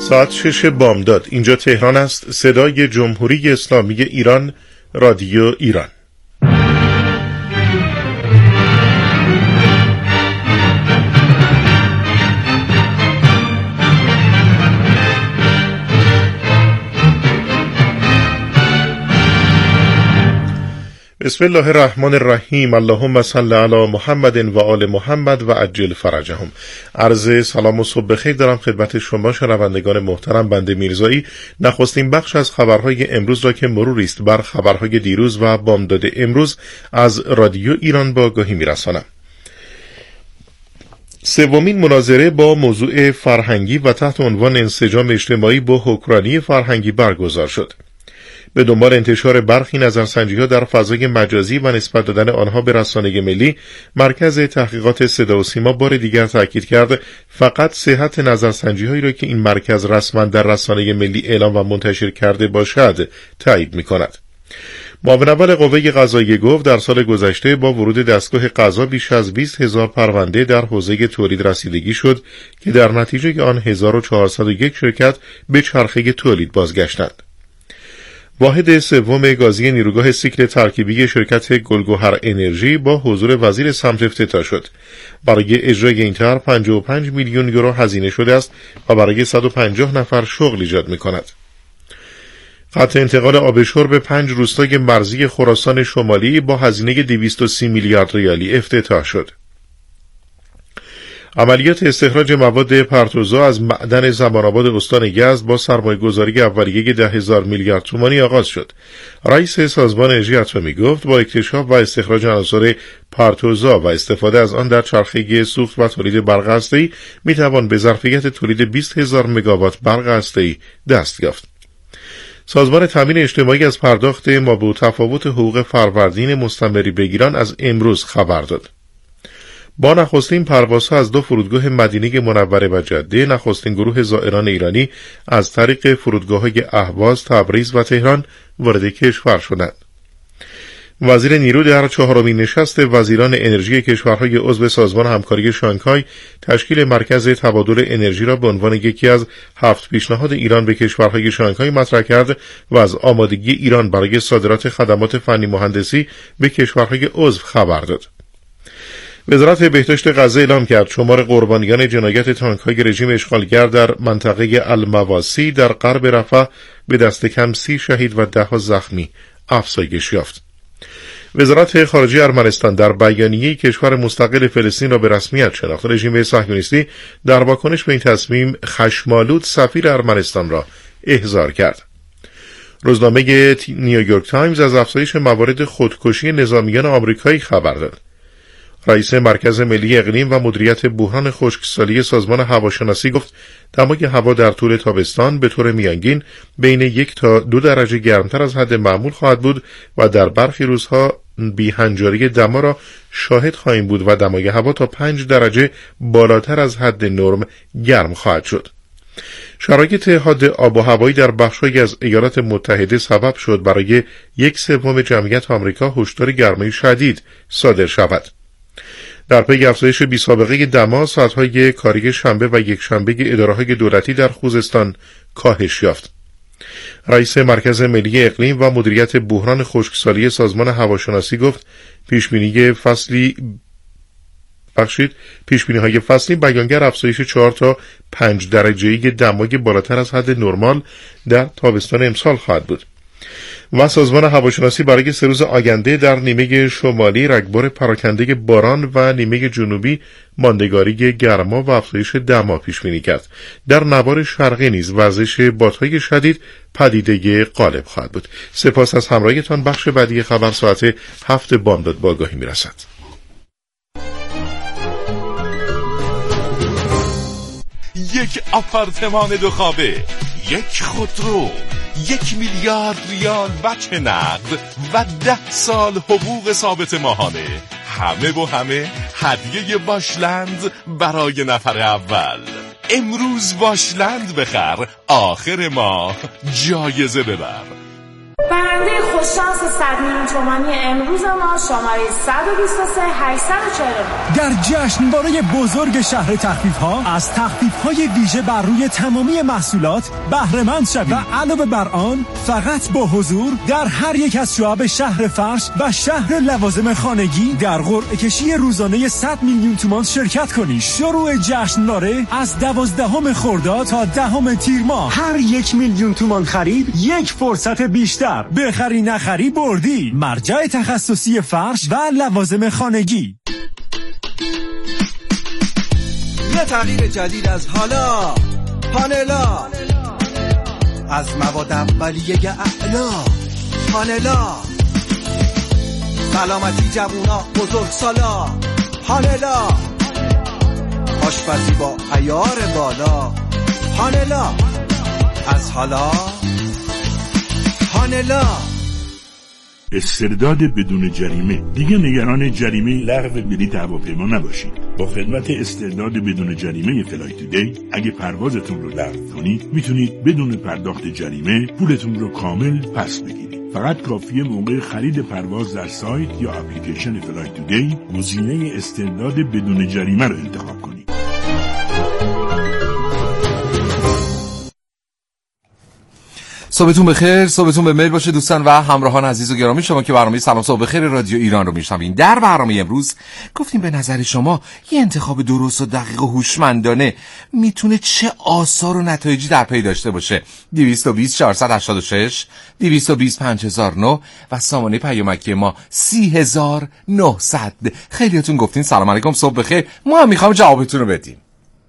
ساعت 6 بامداد. اینجا تهران است. صدای جمهوری اسلامی ایران، رادیو ایران. بسم الله الرحمن الرحیم. اللهم صل علی محمد و آل محمد و عجل فرجهم. عرض سلام و صبح بخیر دارم خدمت شما شنوندگان محترم. بنده میرزایی نخستین بخش از خبرهای امروز را که مروری است بر خبرهای دیروز و بامداد امروز از رادیو ایران با آگاهی میرسانم. سومین مناظره با موضوع فرهنگی و تحت عنوان انسجام اجتماعی با حکمرانی فرهنگی برگزار شد. به دنبال انتشار برخی نظرسنجی‌ها در فضای مجازی و نسبت دادن آنها به رسانه ملی، مرکز تحقیقات صدا و سیما بار دیگر تاکید کرد فقط صحت نظرسنجی‌هایی را که این مرکز رسما در رسانه ملی اعلام و منتشر کرده باشد تایید می‌کند. معاون اول قوه قضاییه گفت در سال گذشته با ورود دستگاه قضا بیش از 20,000 پرونده در حوزه تولید رسیدگی شد که در نتیجه آن 1401 شرکت به چرخه تولید بازگشتند. واحد سوم گازی نیروگاه سیکل ترکیبی شرکت گلگهر انرژی با حضور وزیر سمت افتتاح شد. برای اجرای این طرح 55 میلیون یورو هزینه شده است و برای 150 نفر شغل ایجاد می‌کند. خط انتقال آب شرب به 5 روستای مرزی خراسان شمالی با هزینه 230 میلیارد ریالی افتتاح شد. عملیات استخراج مواد پرتوزا از معدن زمان‌آباد استان یزد با سرمایه‌گذاری اولیه 10,000 میلیارد تومانی آغاز شد. رئیس سازمان انرژی اتمی گفت با اکتشاف و استخراج عناصر پرتوزا و استفاده از آن در چرخه سوخت و تولید برق هسته‌ای می‌توان به ظرفیت تولید 20,000 مگاوات برق هسته‌ای دست یافت. سازمان تامین اجتماعی از پرداخت مابع‌التفاوت حقوق فروردین مستمری به ایران از امروز خبر داد. با نخستین پروازها از 2 فرودگاه مدینه منوره و جده، نخستین گروه زائران ایرانی از طریق فرودگاه‌های اهواز، تبریز و تهران وارد کشور شدند. وزیر نیرو در 4مین نشست وزیران انرژی کشورهای عضو سازمان همکاری شانگهای تشکیل مرکز تبادل انرژی را به عنوان یکی از 7 پیشنهاد ایران به کشورهای شانگهای مطرح کرد و از آمادگی ایران برای صادرات خدمات فنی مهندسی به کشورهای عضو خبر داد. وزارت بهداشت غزه اعلام کرد شمار قربانیان جنایت تانک‌های رژیم اشغالگر در منطقه المواسی در غرب رفح به دست کم 30 شهید و 10 زخمی افزایش یافت. وزارت خارجه ارمنستان در بیانیه‌ای کشور مستقل فلسطین را به رسمیت شناخت. رژیم صهیونیستی در واکنش به این تصمیم خشم‌آلود سفیر ارمنستان را احضار کرد. روزنامه نیویورک تایمز از افزایش موارد خودکشی نظامیان آمریکایی خبر داد. رئیس مرکز ملی اقلیم و مدیریت بحران خشکسالی سازمان هواشناسی گفت دمای هوا در طول تابستان به طور میانگین بین 1 تا 2 درجه گرمتر از حد معمول خواهد بود و در برخی روزها بی‌هنجاری دما را شاهد خواهیم بود و دمای هوا تا 5 درجه بالاتر از حد نرم گرم خواهد شد. شرایط حاد آب و هوایی در بخش‌هایی از ایالات متحده سبب شد برای 1/3 جمعیت آمریکا هشدار گرمای شدید صادر شود. در پی افزایش بی‌سابقه دما، ساعت‌های کاری شنبه و یکشنبه اداره‌های دولتی در خوزستان کاهش یافت. رئیس مرکز ملی اقلیم و مدیریت بحران خشکسالی سازمان هواشناسی گفت پیشبینی‌های فصلی بیانگر افزایش 4 تا 5 درجه‌ای دمای بالاتر از حد نرمال در تابستان امسال خواهد بود. و سازمان هواشناسی برای 3 روز آینده در نیمه شمالی رگبار پراکنده باران و نیمه جنوبی ماندگاری گرما و افزایش دما پیش بینی کرد. در نوار شرقی نیز وزش بادهای شدید پدیده غالب خواهد بود. سپاس از همراهیتان. بخش بعدی خبر ساعت 7 بامداد با آگاهی میرسد. یک آپارتمان 2 خوابه، یک خودرو، 1 میلیارد ریال وجه نقد و 10 سال حقوق ثابت ماهانه. همه هدیه واشلند برای نفر اول. امروز واشلند بخر، آخر ماه جایزه ببر. برنده شانس 100 میلیون تومانی امروز ما شماره 123 849. در جشنواره بزرگ شهر تخفیف‌ها از تخفیف‌های ویژه بر روی تمامی محصولات بهره مند شوید و علاوه بر آن فقط با حضور در هر یک از شعب شهر فرش و شهر لوازم خانگی در قرعه کشی روزانه 100 میلیون تومان شرکت کنید. شروع جشنواره از 12 خرداد تا 10 تیر ماه. هر 1 میلیون تومان خرید یک فرصت بیشتر. بخری نخری بردی. مرجع تخصصی فرش و لوازم خانگی. یه تغییر جدید از حالا پانلا، از مواد اولیه اعلا پانلا، سلامتی جوونا بزرگ سالا پانلا، آشپزی با عیار بالا پانلا، از حالا پانلا. استرداد بدون جریمه. دیگه نگران جریمه لغو بلیط هواپیما نباشید. با خدمت استرداد بدون جریمه فلای تودی اگه پروازتون رو لغو کنید میتونید بدون پرداخت جریمه پولتون رو کامل پس بگیرید. فقط کافیه موقع خرید پرواز در سایت یا اپلیکیشن فلای تودی گزینه استرداد بدون جریمه رو انتخاب کنید. صبحتون بخیر، صبحتون به میل باشه دوستان و همراهان عزیز و گرامی شما که برنامه سلام صبح بخیر رادیو ایران رو میشنوین. در برنامه امروز گفتیم به نظر شما یه انتخاب درست و دقیق و هوشمندانه میتونه چه آثار و نتایجی در پی داشته باشه. 220 486 220 5009 و سامانه پیامکی ما 30900. خیلیاتون گفتین سلام علیکم صبح بخیر، ما هم میخوام جوابتون رو بدیم.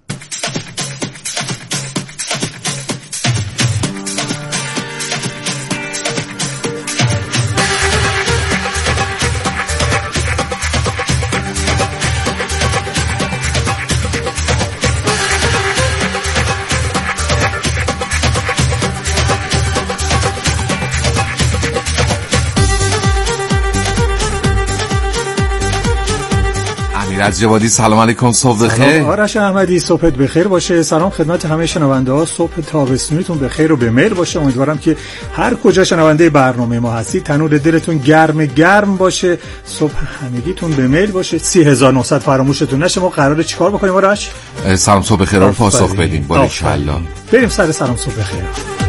از جوادی سلام علیکم صبح بخیر. آرش احمدی صبحت بخیر باشه. سلام خدمت همه شنونده ها، صبح تابستونیتون بخیر و به میل باشه. امیدوارم که هر کجا شنونده برنامه ما هستید تنور دلتون گرم باشه، صبح همگیتون به میل باشه. 3900 فراموشتون نشه. ما قراره چیکار بکنیم آرش؟ سلام صبح بخیر رو پاسخ بدیم. باریکالله. بریم سر سلام صبح بخیر.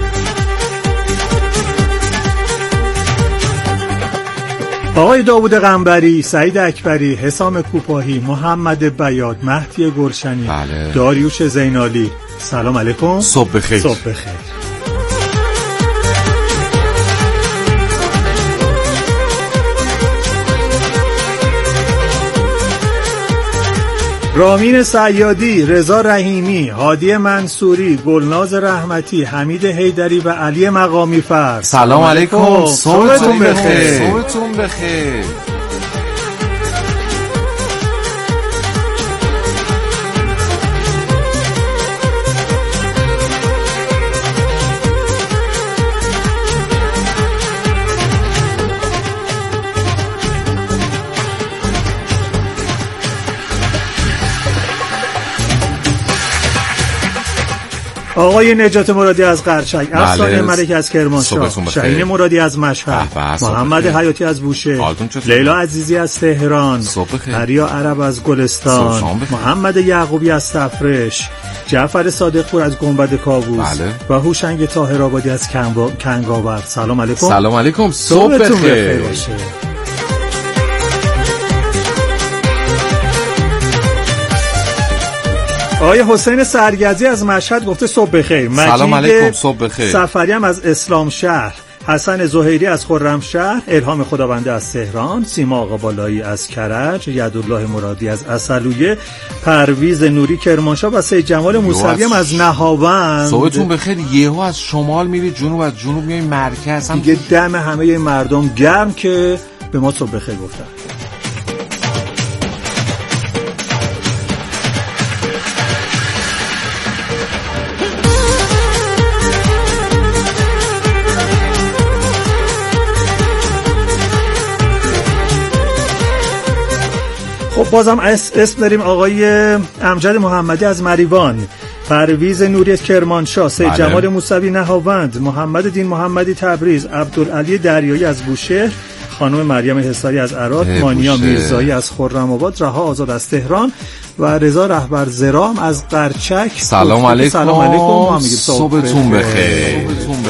آقای داوود قنبری، سعید اکبری، حسام کوپاهی، محمد بیاد، مهدی گلشنی، بله. داریوش زینالی، سلام علیکم صبح بخیر. صبح بخیر. رامین سیادی، رضا رحیمی، هادی منصوری، گلناز رحمتی، حمید حیدری و علی مقامی فرد. سلام علیکم صبحتون بخیر. صبحتون بخیر. آقای نجات مرادی از قرچک، افسانه ملک از کرمانشاه، شاهین مرادی از مشهد، محمد حیاتی از بوشهر، لیلا عزیزی از تهران، دریا عرب از گلستان، محمد یعقوبی از تفرش، جعفر صادقپور از گنبد کاووس و هوشنگ طاهرآبادی از کنگاور. سلام علیکم. سلام علیکم صبح بخیر باشه. آقای حسین سرگزی از مشهد گفته صبح بخیر. سلام علیکم صبح بخیر. سفری هم از اسلام شهر، حسن زهیری از خرمشهر، الهام خداونده از تهران، سیما آقا بالایی از کرج، یدالله مرادی از عسلویه، پرویز نوری کرمانشاه و سید جمال موسوی هم از نهاوند. صبحتون بخیر. یهو از شمال میری جنوب، از جنوب میای مرکز. دیگه دم همه مردم گرم که به ما صبح بخیر گفتن. خب بازم اسم داریم. آقای امجد محمدی از مریوان، پرویز نوری کرمانشاه، سید جمال موسوی نهاوند، محمد دین محمدی تبریز، عبدالعلی دریایی از بوشهر، خانم مریم حصاری از عراق، مانیا میرزایی از خرم‌آباد، رها آزاد از تهران و رضا رهبر زرام از قرچک. سلام علیکم. سلام علیکم. صبحتون بخیر.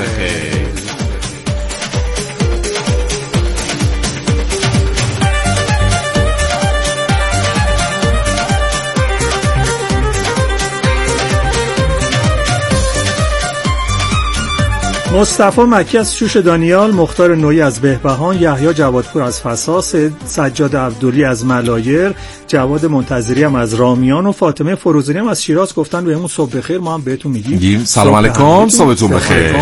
مصطفی مکی از شوش دانیال، مختار نویی از بهبهان، یحیی جوادپور از فسا، سجاد عبدولی از ملایر، جواد منتظری هم از رامیان و فاطمه فروزانی هم از شیراز گفتن بهمون صبح بخیر. ما هم بهتون میگیم سلام علیکم، صبحتون بخیر.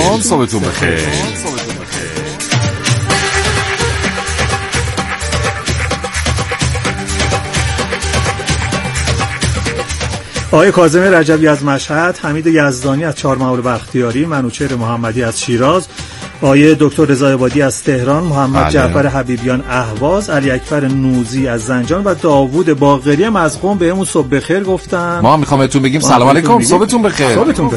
آقای کاظم رجبی از مشهد، حمید یزدانی از چهارمحال بختیاری، منوچهر محمدی از شیراز، آقای دکتر رضا عبادی از تهران، محمد جعفر حبیبیان اهواز، علی اکبر نوزی از زنجان و داوود باقری هم از قم بهمون صبح بخیر گفتن. ما میخوام بهتون بگیم سلام علیکم، صبحتون بخیر.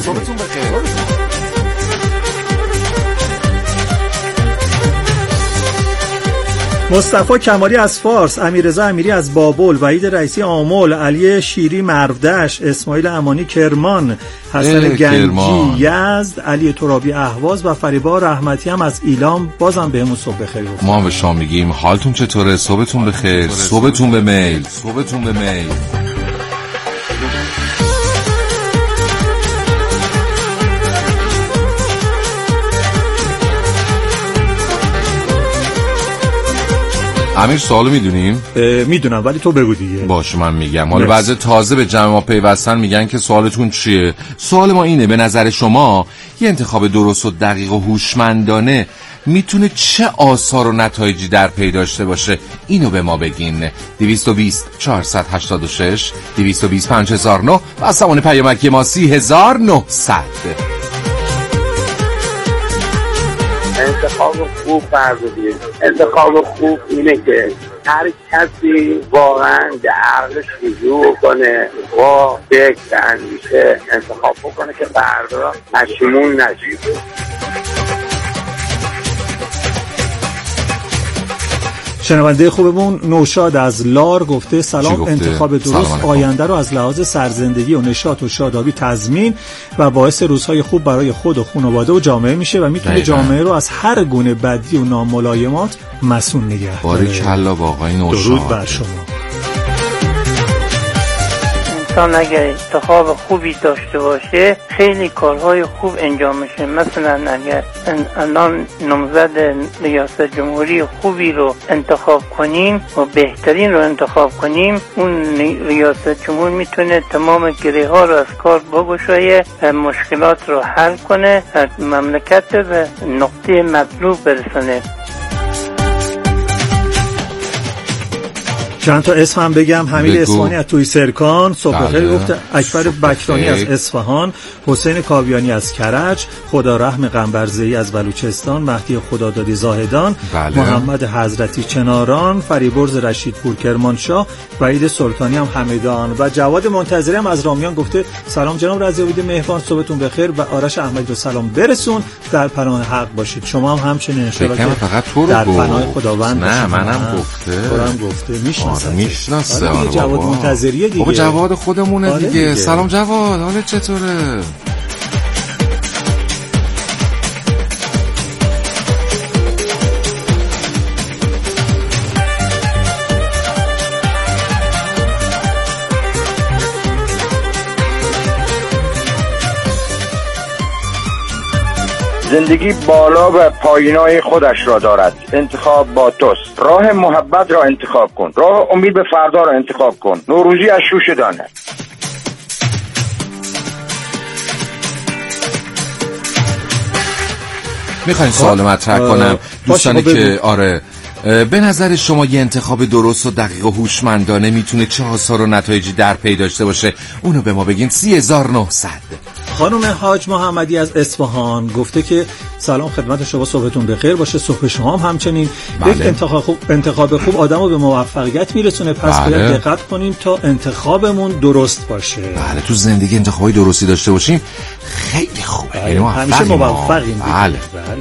مصطفی کمالی از فارس، امیررضا امیری از بابل، وحید رئیسی آمل، علی شیری مردش، اسماعیل امانی کرمان، حسن گنجی یزد، علی ترابی اهواز و فریبا رحمتی هم از ایلام بازم بهمون صبح بخیر گفتن. ما به شما میگیم حالتون چطوره؟ صبحتون بخیر. صبحتون به میل. امیر سوالو میدونیم؟ میدونم ولی تو بگو دیگه. باشه من میگم. حالا بعضی تازه به جمع ما پیوستن میگن که سوالتون چیه؟ سوال ما اینه، به نظر شما یه انتخاب درست و دقیق و هوشمندانه میتونه چه آثار و نتایجی در پی داشته باشه؟ اینو به ما بگین. 220 486 220 5009 و سامان پیامکی ما 30900. انتخاب خوب بردارید. انتخاب خوب اینه که هر کسی واقعا به عقلش رجوع کنه، با فکر و اندیشه انتخاب بکنه که فردا پشیمون نشه. شنونده خوبمون نوشاد از لار گفته سلام، انتخاب درست آینده رو از لحاظ سرزندگی و نشاط و شادابی تضمین و باعث روزهای خوب برای خود و خانواده و جامعه میشه و میتونه جامعه رو از هر گونه بدی و ناملایمات مسئول نگه داره. باریکلا با آقای نوشاد. درود بر شما. انسان اگر انتخاب خوبی داشته باشه خیلی کارهای خوب انجام میشه. مثلا اگر الان نامزد ریاست جمهوری خوبی رو انتخاب کنیم و بهترین رو انتخاب کنیم، اون ریاست جمهور میتونه تمام گره ها رو از کار بگشایه، مشکلات رو حل کنه، مملکت به نقطه مطلوب برسونه. چند تا اسم هم بگم. حمید اصفهانی از توی سرکان صبح بخیر گفته، اکبر بکرانی از اصفهان، حسین کاویانی از کرج، خدا رحم قنبرزئی از بلوچستان، مهدی خدادادی زاهدان، محمد حضرتی چناران، فریبرز رشیدپور کرمانشاه، وحید سلطانی هم همدان و جواد منتظری هم از رامیان گفته سلام جناب رضایی مهربان، صبحتون بخیر و آرش احمدی رو سلام برسون، در پناه حق باشید. شما هم همچنین ان شاءالله در پناه خداوند. نه منم گفته میشناسه. جواد منتظریه دیگه. بابا جواد خودمونه دیگه. سلام جواد، حالت چطوره؟ زندگی بالا و پایینای خودش را دارد. انتخاب با توست. راه محبت را انتخاب کن. راه امید به فردا را انتخاب کن. نوروزی از شوش دانه. میخواین سوال مطرح کنم دوستانی که آره به نظر شما یه انتخاب درست و دقیق و هوشمندانه میتونه چه آثار و نتایجی در پی داشته باشه؟ اونو به ما بگین. 3900. خانم حاج محمدی از اصفهان گفته که سلام خدمت شما، صبحتون بخیر باشه. صبح شما هم همچنین. یک انتخاب خوب آدمو به موفقیت میرسونه، پس باید دقت کنیم تا انتخابمون درست باشه. بله، تو زندگی انتخابای درستی داشته باشیم خیلی خوبه. همیشه موفقیم. بله.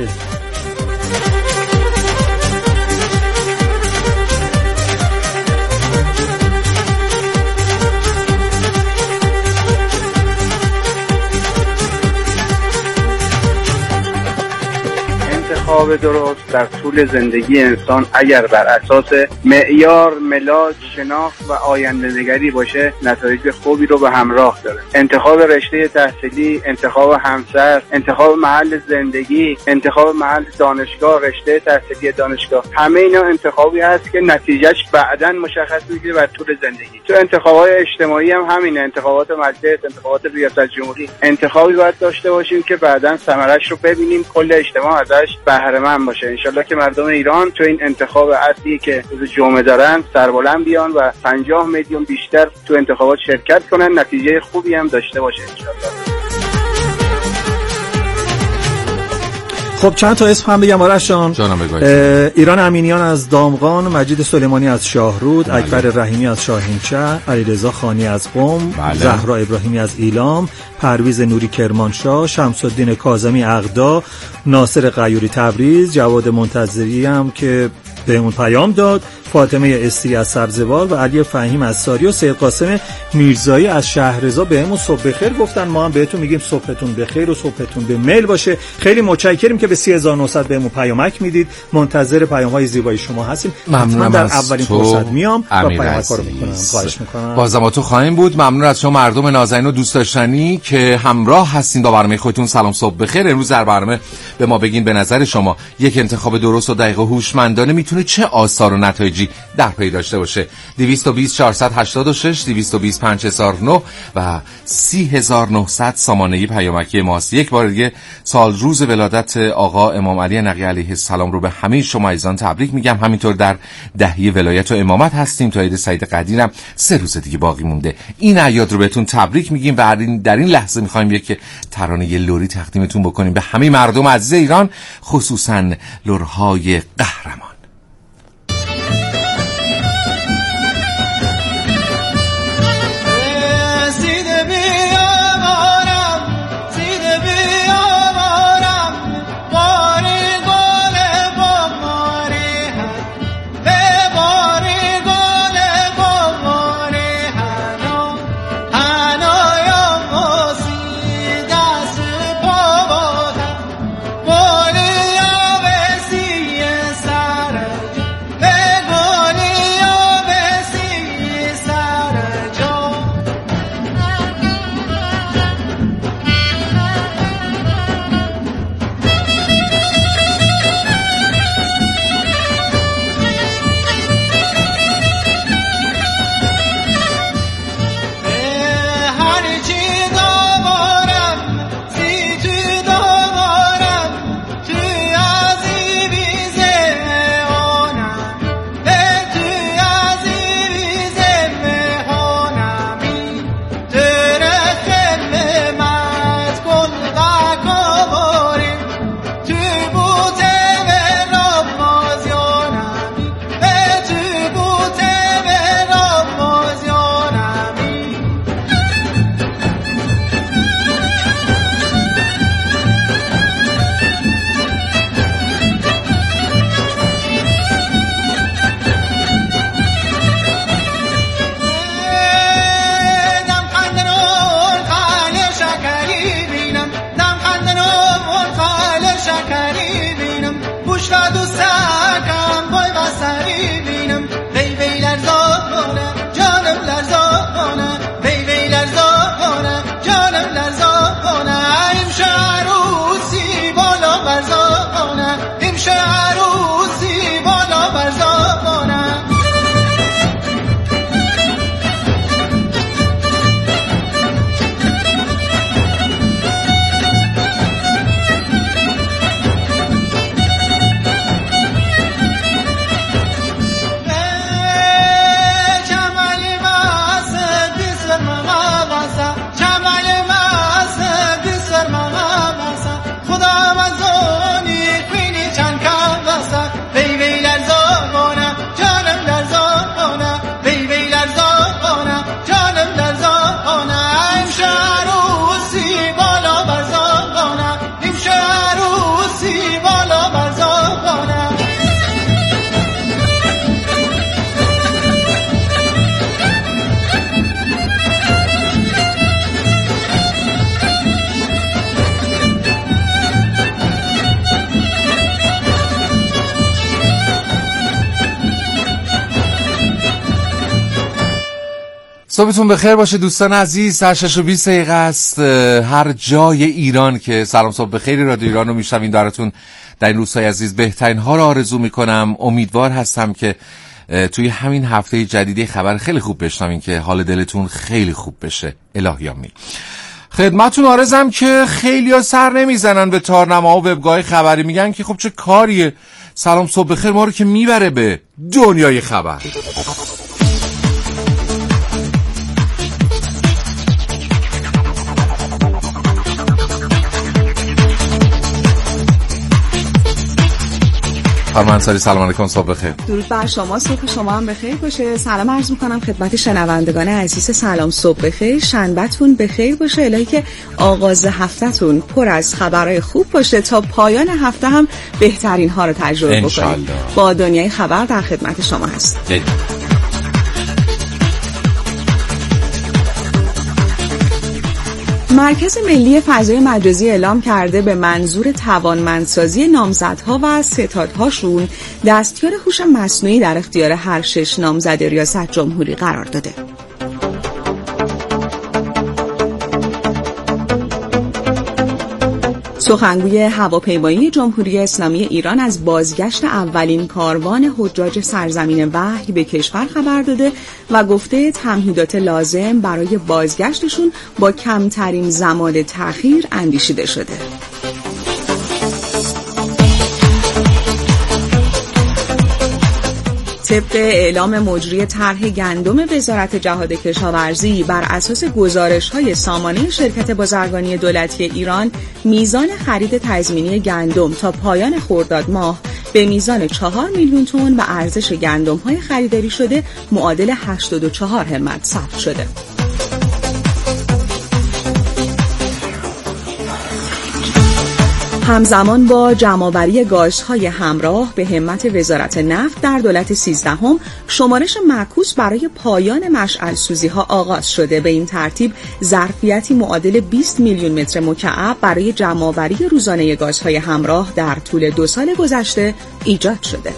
انتخاب درست در طول زندگی انسان اگر بر اساس معیار، ملاک، شناخت و آینده‌نگری باشه نتایج خوبی رو به همراه داره. انتخاب رشته تحصیلی، انتخاب همسر، انتخاب محل زندگی، انتخاب محل دانشگاه، رشته تحصیلی دانشگاه، همه اینا انتخابی هست که نتیجهش بعداً مشخص میشه بر طول زندگی. تو انتخابات اجتماعی هم همینه، انتخابات مجلس، انتخابات ریاست جمهوری، انتخابی باید داشته باشیم که بعداً ثمرش رو ببینیم، کل اجتماع ازش بهره مند باشه. انشالله که مردم ایران تو این انتخاب اصلی که روز جمعه دارن سربلند بیان و 50 میلیون بیشتر تو انتخابات شرکت کنن، نتیجه خوبی هم داشته باشه انشالله. خب چند تا اسم هم بگم آرش جان. ایران امینیان از دامغان، مجید سلیمانی از شاهرود، اکبر رحیمی از شاهینچه، علیرضا خانی از قم، زهرا ابراهیمی از ایلام، پرویز نوری کرمانشاه، شمس الدین کاظمی اغدا، ناصر غیوری تبریز، جواد منتظری هم که بهمون پیام داد، فاطمه استی از سبزوار و علی فهیم از ساری و سید قاسم میرزایی از شهرزا بهمون صبح بخیر گفتن. ما هم بهتون میگیم صبحتون بخیر و صبحتون به میل باشه. خیلی متشکریم که به 30900 بهمون پیامک میدید. منتظر پیام‌های زیبای شما هستیم. حتما در اولین فرصت میام و پیامک رو میکنم. خواهش میکنم. بازم تو خواهیم بود. ممنون از شما مردم نازنین و دوست داشتنی که همراه هستین با برنامه خودتون. سلام صبح بخیر. امروز در برنامه به ما بگین به نظر شما یک انتخاب درست و دقیق و هوشمندانه میتونه چه آثار و نتایجی در پی داشته باشه. 220 486 220 5009 و 30900 سامانه پیامکی ماست. یک بار دیگه سال روز ولادت آقا امام علی نقی علیه السلام رو به همه شما عزیزان تبریک میگم. همینطور در دهه ولایت و امامت هستیم تا عید سعید قدیرم 3 روز دیگه باقی مونده. این اعیاد رو بهتون تبریک میگیم و در این لحظه میخوایم یک ترانه لوری تقدیمتون بکنیم به همه مردم عزیز ایران، خصوصا لرهای قهرمان. سر صبحتون بخیر باشه دوستان عزیز. 6:20 است. هر جای ایران که سلام صبح بخیر رادیو ایران رو میشنوین براتون در این روزهای عزیز بهترین ها رو آرزو میکنم. امیدوار هستم که توی همین هفته جدیدی خبر خیلی خوب بشنوین که حال دلتون خیلی خوب بشه. الهی آمین. خدمتون عرضم که خیلیا سر نمیزنن به تارنما و وبگاه خبری، میگن که خب چه کاریه سلام صبح بخیر ما رو که میبره به دنیای خبر. خانم انصاری سلام علیکم، صبح بخیر. درود بر شما، صبح شما هم بخیر باشه. سلام عرض میکنم خدمت شنوندگان عزیز سلام صبح بخیر. شنبهتون بخیر باشه، الهی که آغاز هفتهتون پر از خبرهای خوب باشه تا پایان هفته هم بهترین ها رو تجربه بکنید. با دنیای خبر در خدمت شما هست. مرکز ملی فضای مجازی اعلام کرده به منظور توانمندسازی نامزدها و ستادهاشون دستیار هوش مصنوعی در اختیار هر 6 نامزد ریاست جمهوری قرار داده. سخنگوی هواپیمایی جمهوری اسلامی ایران از بازگشت اولین کاروان حجاج سرزمین وحی به کشور خبر داده و گفته تمهیدات لازم برای بازگشتشون با کمترین زمان تأخیر اندیشیده شده. طبق اعلام مجری طرح گندم وزارت جهاد کشاورزی بر اساس گزارش‌های سامانه شرکت بازرگانی دولتی ایران، میزان خرید تضمینی گندم تا پایان خرداد ماه به میزان 4 میلیون تن و ارزش گندم‌های خریداری شده معادل 84 همت ثبت شده. همزمان با جمع‌آوری گازهای همراه به همت وزارت نفت در دولت 13 شمارش معکوس برای پایان مشعل‌سوزی‌ها آغاز شده. به این ترتیب ظرفیتی معادل 20 میلیون متر مکعب برای جمع‌آوری روزانه گازهای همراه در طول 2 سال گذشته ایجاد شده.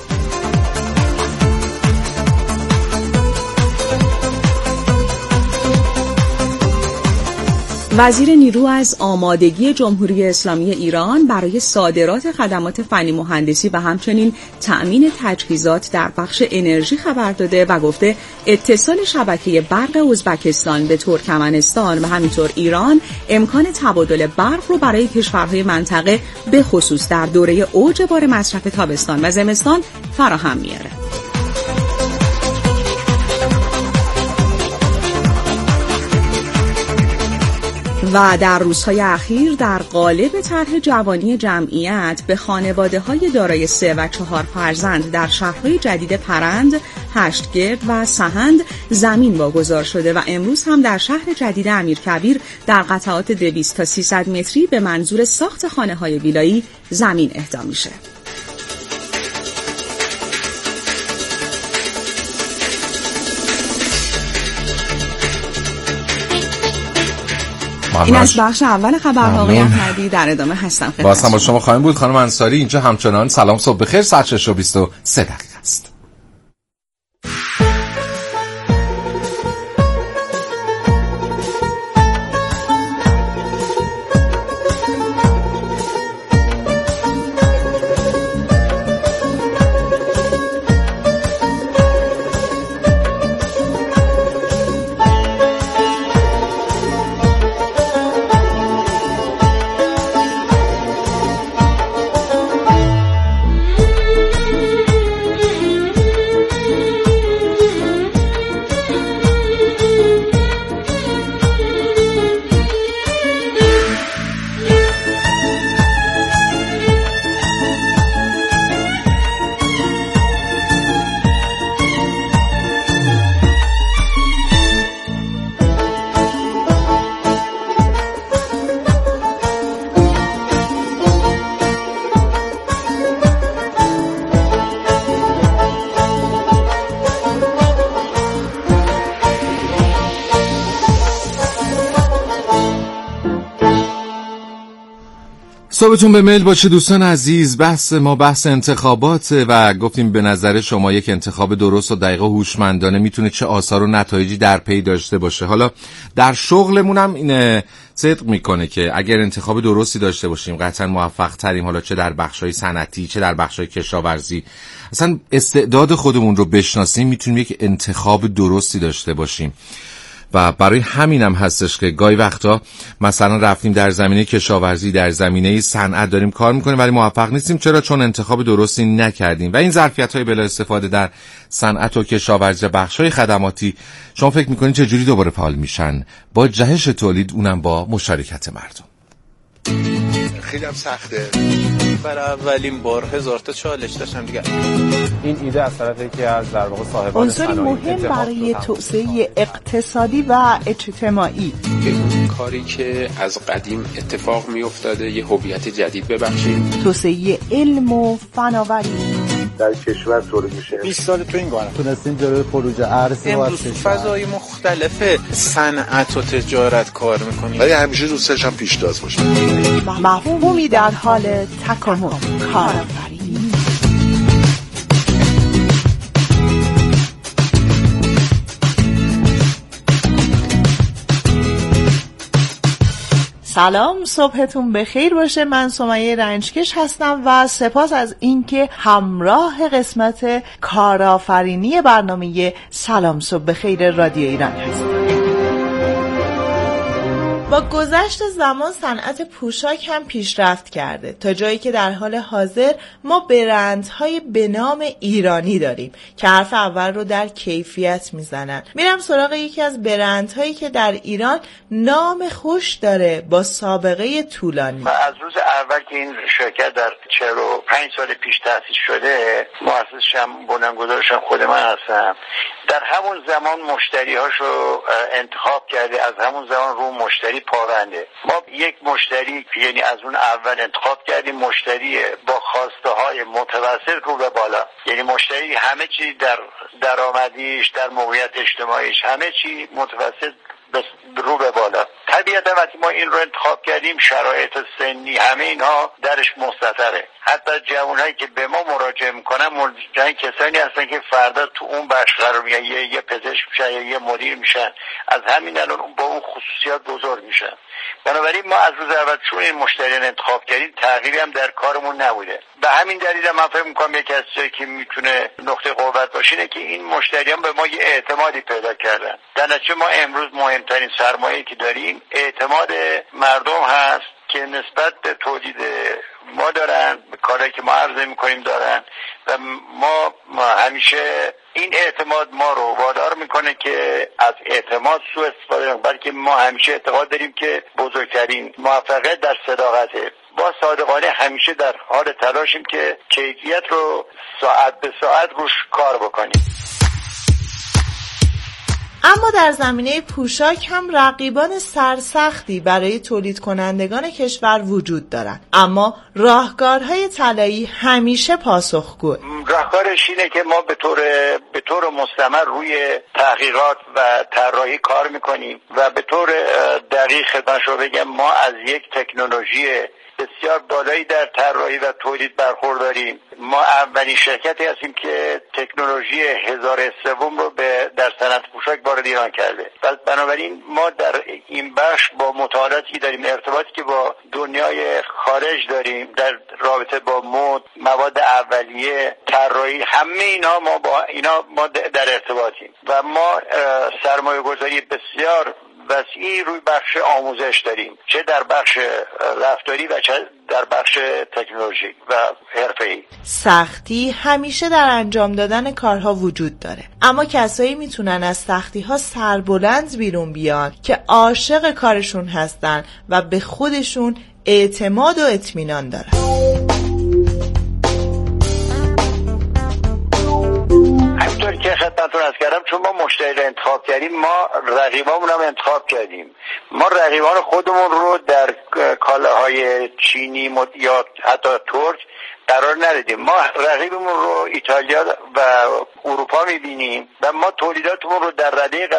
وزیر نیرو از آمادگی جمهوری اسلامی ایران برای صادرات خدمات فنی مهندسی و همچنین تأمین تجهیزات در بخش انرژی خبر داده و گفته اتصال شبکه برق ازبکستان به ترکمنستان و همینطور ایران امکان تبادل برق رو برای کشورهای منطقه به خصوص در دوره اوج بار مصرف تابستان و زمستان فراهم میاره. و در روزهای اخیر در قالب طرح جوانی جمعیت به خانواده‌های دارای 3 و 4 فرزند در شهرهای جدید پرند، هشتگرد و سهند زمین واگذار شده و امروز هم در شهر جدید امیرکبیر در قطعات 200 تا 300 متری به منظور ساخت خانه‌های ویلایی زمین اهدا میشه. این از بخش اول خبرها. آقای احمدی در ادامه هستم خدمت شما. با شما خواهیم بود خانم انصاری. اینجا همچنان سلام صبح بخیر. 6:23 است. صبحتون به میل باشه دوستان عزیز. بحث ما بحث انتخابات و گفتیم به نظر شما یک انتخاب درست و دقیق و هوشمندانه میتونه چه آثار و نتایجی در پی داشته باشه. حالا در شغلمون هم این صدق میکنه که اگر انتخاب درستی داشته باشیم قطعا موفق تریم، حالا چه در بخشای صنعتی چه در بخشای کشاورزی. اصلا استعداد خودمون رو بشناسیم میتونیم یک انتخاب درستی داشته باشیم و برای همینم هستش که گاهی وقتا مثلا رفتیم در زمینه کشاورزی، در زمینه صنعت داریم کار میکنیم ولی موفق نیستیم. چرا؟ چون انتخاب درستی نکردیم. و این ظرفیت‌های بلا استفاده در صنعت و کشاورزی، بخش‌های خدماتی، شما فکر میکنید چه جوری دوباره فعال میشن؟ با جهش تولید، اونم با مشارکت مردم. خیلی هم سخته. برای اولین بار 1000 تا چالش داشتم دیگه. این ایده از طرفی که از در واقع صاحبان عنصری مهم برای توسعه اقتصادی و اجتماعی. اون کاری که از قدیم اتفاق می افتاده یه هویت جدید ببخشیم. توسعه علم و فناوری در کشور تولید میشه. 20 سال تو این کارم تونستیم جلوی پروژه ارزی و فضای مختلف صنعت و تجارت کار میکنیم. ولی همیشه دوستش هم پیشتاز باشه. مفهومی در حال تکامل. کارآفرینی. سلام، صبحتون بخیر باشه. من سمیه رنجکش هستم و سپاس از اینکه همراه قسمت کارآفرینی برنامه سلام صبح بخیر رادیو ایران هستید. با گذشت زمان صنعت پوشاک هم پیشرفت کرده تا جایی که در حال حاضر ما برندهای به نام ایرانی داریم که حرف اول رو در کیفیت میزنن. میرم سراغ یکی از برندهایی که در ایران نام خوش داره با سابقه طولانی. از روز اول که این شرکت در 45 سال پیش تأسیس شده، مؤسسش هم بنیانگذارش هم خود من هستم، در همون زمان مشتری‌هاشو انتخاب کرده، از همون زمان رو مشتری پابنده. ما یک مشتری یعنی از اون اول انتخاب کردیم، مشتری با خواسته های متوسط رو به بالا، یعنی مشتری همه چی در درآمدیش، در موقعیت اجتماعیش، همه چی متوسط رو به بالا. طبیعتا وقتی ما این رو انتخاب کردیم شرایط سنی همه اینها درش مستتره. حتی جوانایی که به ما مراجعه میکنن کسانی هستن که فردا تو اون بخش قرار میگیرن، یه پزشک میشن یا یه مدیر میشن، از همین الان با اون خصوصیات بزرگ میشن. بنابراین ما از روز اول چون این مشتریان انتخاب کردیم تغییری هم در کارمون نبوده. به همین دلیل من فکر میکنم یکی از چیزایی که میتونه نقطه قوت باشه اینه که این مشتریان به ما یه اعتمادی پیدا کردن. در نتیجه ما امروز مهمترین سرمایه‌ای که داریم اعتماد مردم هست که نسبت به تولید ما دارن، به کارهایی که ما عرضه میکنیم دارن و ما همیشه این اعتماد ما رو وادار میکنه که از اعتماد سوء استفاده نکنیم، بلکه ما همیشه اعتقاد داریم که بزرگترین موفقیت در صداقته. با صادقانه همیشه در حال تلاشیم که کیفیت رو ساعت به ساعت روش کار بکنیم. اما در زمینه پوشاک هم رقیبان سرسختی برای تولید کنندگان کشور وجود دارند، اما راهکارهای طلایی همیشه پاسخگوه. راهکارش اینه که ما به طور مستمر روی تحقیقات و طراحی کار میکنیم و به طور دقیق خدمتشو بگم ما از یک تکنولوژی بسیار بالایی در طراحی و تولید برخورداریم. ما اولین شرکتی هستیم که تکنولوژی 1000 سوم رو در صنعت پوشاک وارد ایران کرده. بنابراین ما در این بخش با مطالعاتی داریم، ارتباطی که با دنیای خارج داریم در رابطه با مد، مواد اولیه، طراحی، همه اینا ما در ارتباطیم و ما سرمایه‌گذاری بسیار وسیعی روی بخش آموزش داریم، چه در بخش رفتاری و چه در بخش تکنولوژی و حرفه‌ای. سختی همیشه در انجام دادن کارها وجود داره، اما کسایی میتونن از سختی‌ها سربلند بیرون بیان که عاشق کارشون هستن و به خودشون اعتماد و اطمینان دارن. همینطور که خدمتتون عرض کردم، چون ما مشتری رو انتخاب کردیم، ما رقیبامون هم انتخاب کردیم. ما رقیبان خودمون رو در کالاهای چینی یا حتی ترک قرار ندادیم. ما رقیبمون رو ایتالیا و اروپا میبینیم و ما تولیداتمون رو در رده